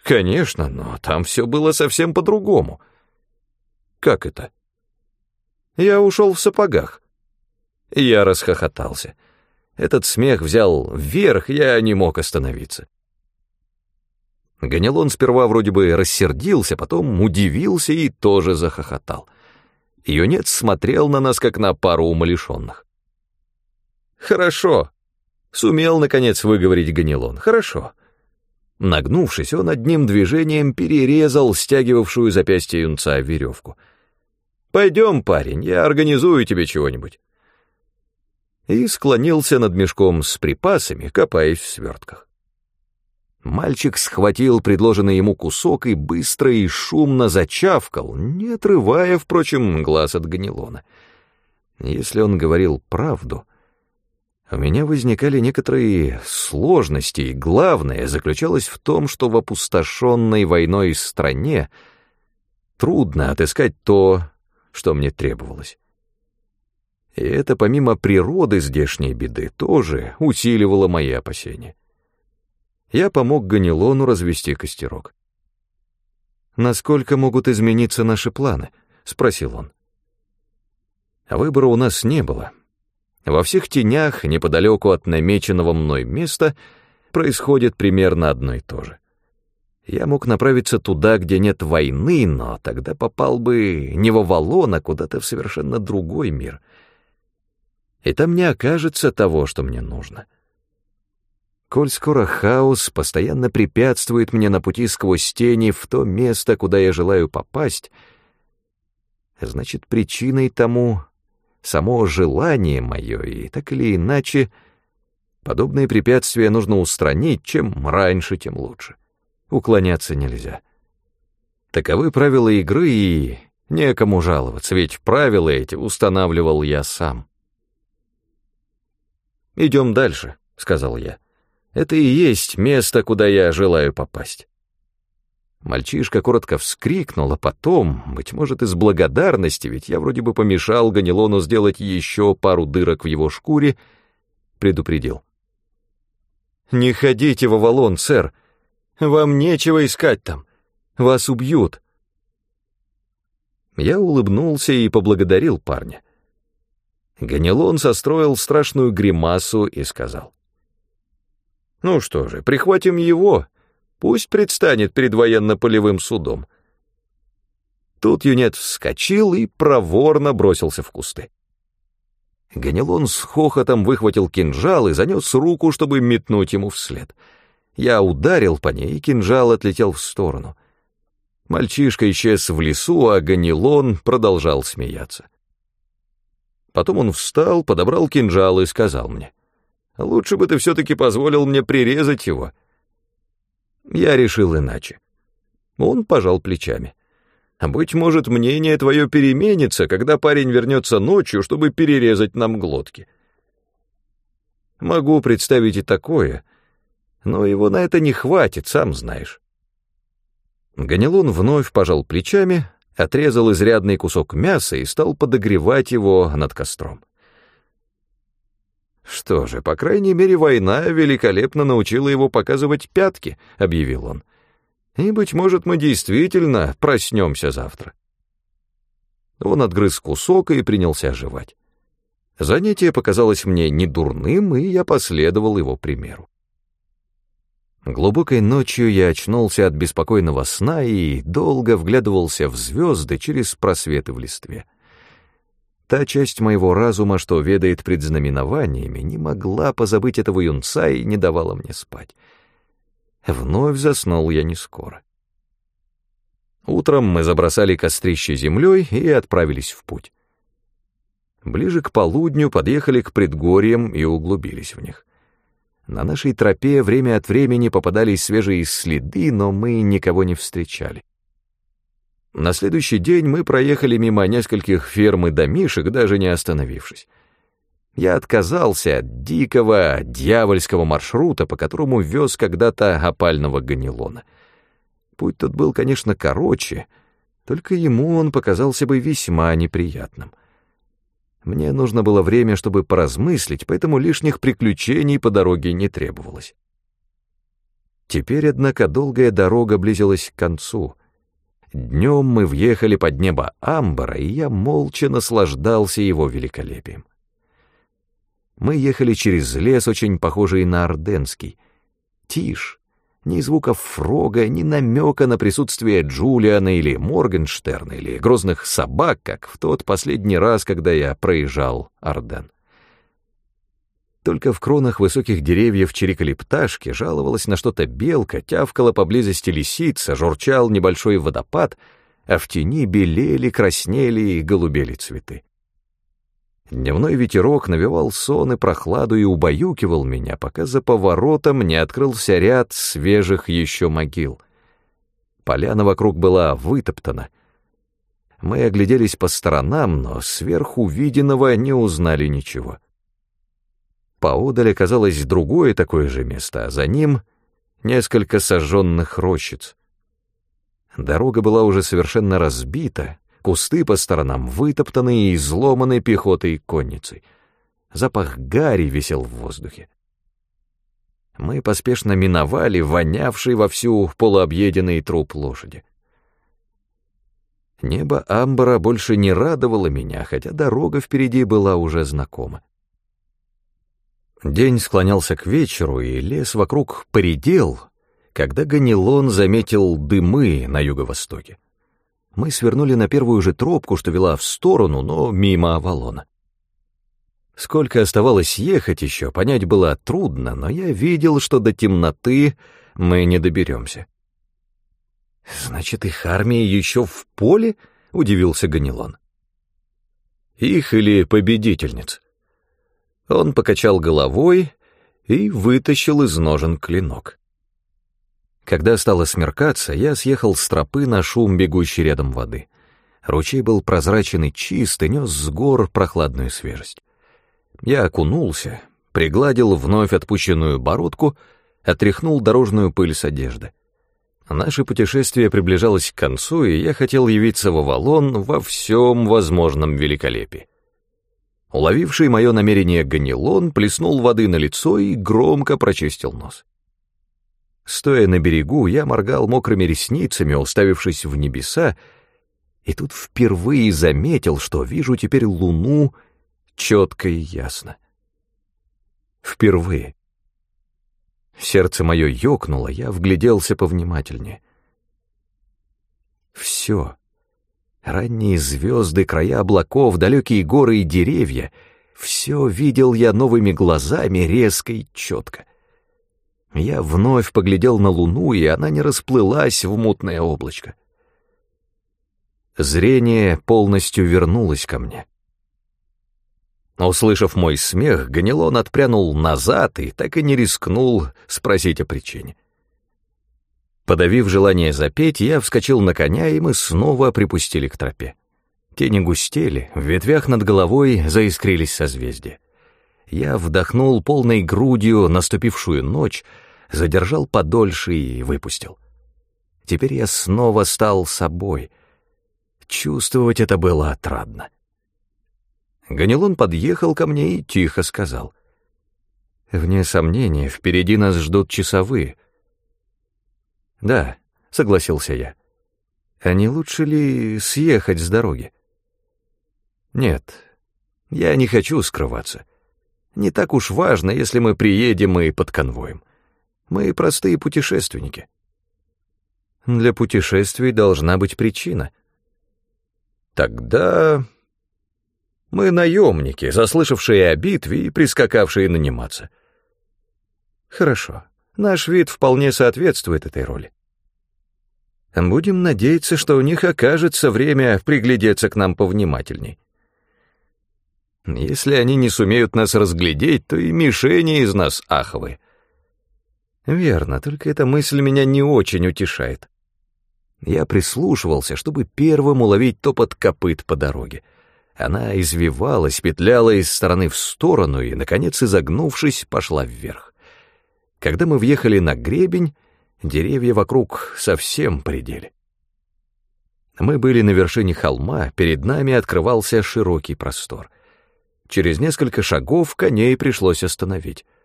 Конечно, но там все было совсем по-другому. Как это? Я ушел в сапогах. Я расхохотался. Этот смех взял вверх, я не мог остановиться. Ганилон сперва вроде бы рассердился, потом удивился и тоже захохотал. Юнец смотрел на нас, как на пару умалишенных. «Хорошо», — сумел, наконец, выговорить Ганилон, — «хорошо». Нагнувшись, он одним движением перерезал стягивавшую запястье юнца веревку. «Пойдем, парень, я организую тебе чего-нибудь». И склонился над мешком с припасами, копаясь в свертках. Мальчик схватил предложенный ему кусок и быстро и шумно зачавкал, не отрывая, впрочем, глаз от Ганилона. Если он говорил правду, у меня возникали некоторые сложности, и главное заключалось в том, что в опустошенной войной стране трудно отыскать то, что мне требовалось. И это помимо природы здешней беды тоже усиливало мои опасения. Я помог Ганилону развести костерок. «Насколько могут измениться наши планы?» — спросил он. Выбора у нас не было. Во всех тенях, неподалеку от намеченного мной места, происходит примерно одно и то же. Я мог направиться туда, где нет войны, но тогда попал бы не в Авалон, а куда-то в совершенно другой мир. И там не окажется того, что мне нужно. Коль скоро хаос постоянно препятствует мне на пути сквозь тени в то место, куда я желаю попасть, значит, причиной тому само желание мое, и так или иначе подобные препятствия нужно устранить, чем раньше, тем лучше. Уклоняться нельзя. Таковы правила игры, и некому жаловаться, ведь правила эти устанавливал я сам. «Идем дальше», — сказал я. «Это и есть место, куда я желаю попасть». Мальчишка коротко вскрикнул, а потом, быть может, из благодарности, ведь я вроде бы помешал Ганилону сделать еще пару дырок в его шкуре, предупредил. «Не ходите в Авалон, сэр. Вам нечего искать там. Вас убьют». Я улыбнулся и поблагодарил парня. Ганилон состроил страшную гримасу и сказал: «Ну что же, прихватим его, пусть предстанет перед военно-полевым судом». Тут юнец вскочил и проворно бросился в кусты. Ганилон с хохотом выхватил кинжал и занес руку, чтобы метнуть ему вслед. Я ударил по ней, и кинжал отлетел в сторону. Мальчишка исчез в лесу, а Ганилон продолжал смеяться. Потом он встал, подобрал кинжал и сказал мне: «Лучше бы ты все-таки позволил мне прирезать его». Я решил иначе. Он пожал плечами. «Быть может, мнение твое переменится, когда парень вернется ночью, чтобы перерезать нам глотки». Могу представить и такое, но его на это не хватит, сам знаешь. Ганилон вновь пожал плечами, отрезал изрядный кусок мяса и стал подогревать его над костром. «Что же, по крайней мере, война великолепно научила его показывать пятки», — объявил он. «И, быть может, мы действительно проснемся завтра». Он отгрыз кусок и принялся жевать. Занятие показалось мне недурным, и я последовал его примеру. Глубокой ночью я очнулся от беспокойного сна и долго вглядывался в звезды через просветы в листве. Та часть моего разума, что ведает предзнаменованиями, не могла позабыть этого юнца и не давала мне спать. Вновь заснул я не скоро. Утром мы забросали кострище землей и отправились в путь. Ближе к полудню подъехали к предгорьям и углубились в них. На нашей тропе время от времени попадались свежие следы, но мы никого не встречали. На следующий день мы проехали мимо нескольких ферм и домишек, даже не остановившись. Я отказался от дикого, дьявольского маршрута, по которому вез когда-то опального Ганилона. Путь тот был, конечно, короче, только ему он показался бы весьма неприятным. Мне нужно было время, чтобы поразмыслить, поэтому лишних приключений по дороге не требовалось. Теперь, однако, долгая дорога близилась к концу. Днем мы въехали под небо Амбара, и я молча наслаждался его великолепием. Мы ехали через лес, очень похожий на Орденский. Тишь, ни звуков фрога, ни намека на присутствие Джулиана или Моргенштерна, или грозных собак, как в тот последний раз, когда я проезжал Орден. Только в кронах высоких деревьев чирикали пташки, жаловалась на что-то белка, тявкала поблизости лисица, журчал небольшой водопад, а в тени белели, краснели и голубели цветы. Дневной ветерок навевал сон и прохладу и убаюкивал меня, пока за поворотом не открылся ряд свежих еще могил. Поляна вокруг была вытоптана. Мы огляделись по сторонам, но сверху виденного не узнали ничего. Поодаль оказалось другое такое же место, а за ним несколько сожженных рощиц. Дорога была уже совершенно разбита, кусты по сторонам вытоптаны и изломаны пехотой и конницей. Запах гари висел в воздухе. Мы поспешно миновали вонявший вовсю полуобъеденный труп лошади. Небо Амбара больше не радовало меня, хотя дорога впереди была уже знакома. День склонялся к вечеру, и лес вокруг поредел, когда Ганилон заметил дымы на юго-востоке. Мы свернули на первую же тропку, что вела в сторону, но мимо Авалона. Сколько оставалось ехать еще, понять было трудно, но я видел, что до темноты мы не доберемся. «Значит, их армия еще в поле?» — удивился Ганилон. «Их или победительниц?» Он покачал головой и вытащил из ножен клинок. Когда стало смеркаться, я съехал с тропы на шум бегущей рядом воды. Ручей был прозрачен и чист, и нес с гор прохладную свежесть. Я окунулся, пригладил вновь отпущенную бородку, отряхнул дорожную пыль с одежды. Наше путешествие приближалось к концу, и я хотел явиться в Авалон во всем возможном великолепии. Уловивший мое намерение Ганилон плеснул воды на лицо и громко прочистил нос. Стоя на берегу, я моргал мокрыми ресницами, уставившись в небеса, и тут впервые заметил, что вижу теперь луну четко и ясно. Впервые. Сердце мое ёкнуло, я вгляделся повнимательнее. Все. Ранние звезды, края облаков, далекие горы и деревья — все видел я новыми глазами, резко и четко. Я вновь поглядел на луну, и она не расплылась в мутное облачко. Зрение полностью вернулось ко мне. Услышав мой смех, Ганилон отпрянул назад и так и не рискнул спросить о причине. Подавив желание запеть, я вскочил на коня, и мы снова припустили к тропе. Тени густели, в ветвях над головой заискрились созвездия. Я вдохнул полной грудью наступившую ночь, задержал подольше и выпустил. Теперь я снова стал собой. Чувствовать это было отрадно. Ганилон подъехал ко мне и тихо сказал: «Вне сомнения, впереди нас ждут часовые». «Да», — согласился я. «А не лучше ли съехать с дороги?» «Нет, я не хочу скрываться. Не так уж важно, если мы приедем и под конвоем. Мы простые путешественники». «Для путешествий должна быть причина». «Тогда мы наемники, заслышавшие о битве и прискакавшие наниматься». «Хорошо. Наш вид вполне соответствует этой роли. Будем надеяться, что у них окажется время приглядеться к нам повнимательней. Если они не сумеют нас разглядеть, то и мишени из нас аховые». «Верно, только эта мысль меня не очень утешает». Я прислушивался, чтобы первым уловить топот копыт по дороге. Она извивалась, петляла из стороны в сторону и, наконец, изогнувшись, пошла вверх. Когда мы въехали на гребень, деревья вокруг совсем поредели. Мы были на вершине холма, перед нами открывался широкий простор. Через несколько шагов коней пришлось остановить.